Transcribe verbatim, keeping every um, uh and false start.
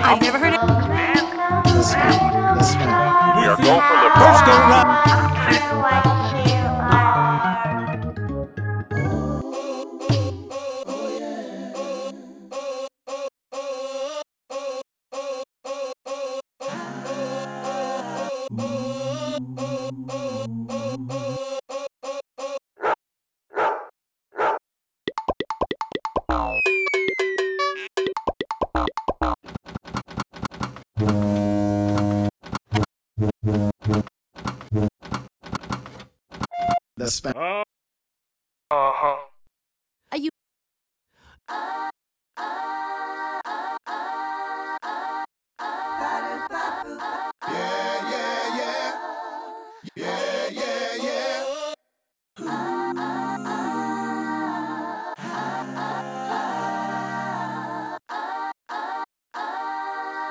I've never heard it. Let's go. Let's go. We are go for lip First go rock. round.